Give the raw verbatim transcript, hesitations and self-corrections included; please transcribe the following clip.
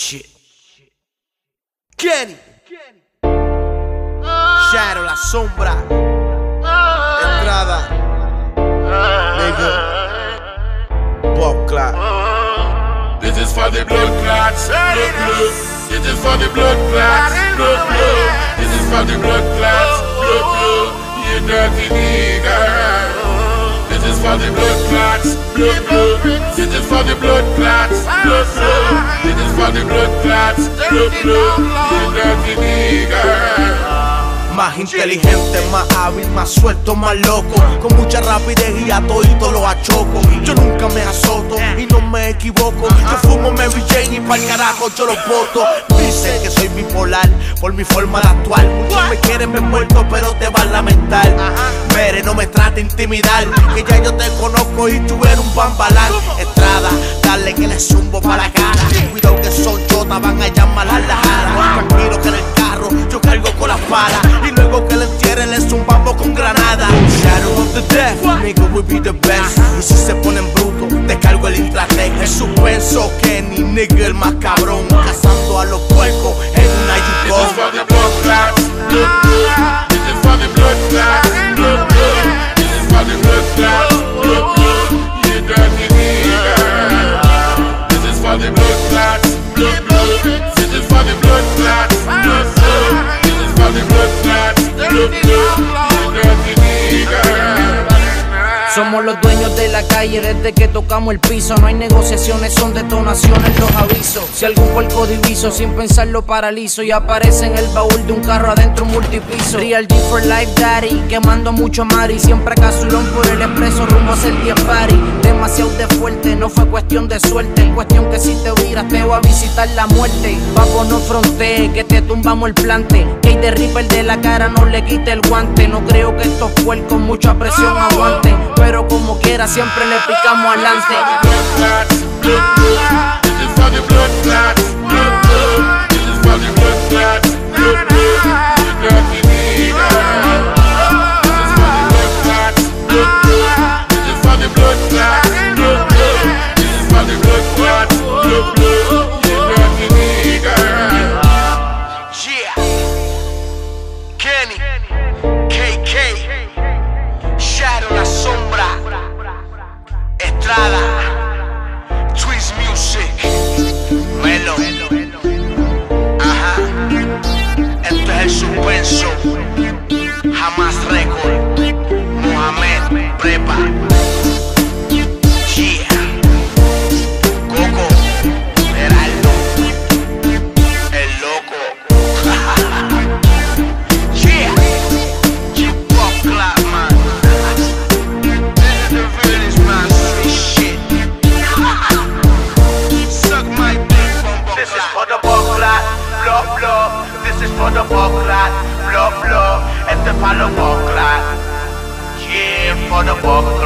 Shit. Kenny. Shadow, la sombra. Entrada. Nigga. Blood clot. This is for the blood clots. Blood, blood. This is for the blood clots. Blood, blood. This is for the blood clots. Blood, blood. You dirty nigga. This is for the blood clots. Blood, blood. This is for the blood clots. Blood, blood. This is for the blood clots. Blood, blood. You dirty nigga. Más inteligente, más hábil, más suelto, más loco. Con mucha rapidez y a todito lo achoco. Yo nunca me azoto y no me equivoco. Yo fumo Mary Jane y pa'l carajo yo los voto. Dicen que soy bipolar por mi forma de actuar. Muchos me quieren ver muerto pero te van a lamentar. Mere, no me trate de intimidar, que ya yo te conozco y tú eres un bambalán. Estrada, dale que le zumbo pa' la cara. Cuidado que son chotas, van a llamar a la jara. Tranquilo que en el carro yo cargo con las palas. Y luego que le entierren le zumbamos con granada. Shadow of the death, nigga will be the best. Y si se ponen brutos, descargo el Intratec. El suspenso, Kenny, nigga el más cabrón. Cazando a los puercos en una Yukon. This is for the blood clots. Blood, blood. This is for the blood clots. Blood, blood. This is for the blood clots. Blood, blood. You dirty nigga. This is for the blood clots. Blood, blood. This is for the blood clots. Blood, blood. This is for the blood clots. Blood, blood. You dirty nigga. Somos los dueños de la calle desde que tocamos el piso. No hay negociaciones, son detonaciones, los aviso. Si algún puerco diviso, sin pensarlo paralizo. Y aparece en el baúl de un carro adentro un multipiso. Real G for life daddy, quemando mucho mari. Siempre casulón por el expreso, rumbo a hacer diez party. Demasiado de fuerte, no fue cuestión de suerte. Cuestión que si te viras te voy a visitar la muerte. Papo no fronte, que te tumbamos el plante. Que de Ripper de la cara no le quite el guante. No creo que estos puercos mucha presión aguanten, pero como quiera siempre le picamos adelante. Blood clots, blood, blood. This is for the blood clots. Blood, blood. This is for the blood clots. Blood, blood. You dirty nigga. This is for the blood clots. Blood, blood. This is for the blood clots. Blood, blood. This is for the blood clots. Blood, blood. You dirty nigga. Yeah. Kenny, K K, Shadow, la sombra. Estrada, Twist Music, Melo. Ajá. Esto es el suspenso. Jamás Record. Mohamed, prepa. Yeah. Coco, Heraldo, el loco. Yeah. You pop clap, man. This is the realest man. Shit. Suck my dick, bumbo. This is for the blood clot, blood, blood. This is for the blood clot, blood, blood. Este pa' los blood clot. Yeah, for the blood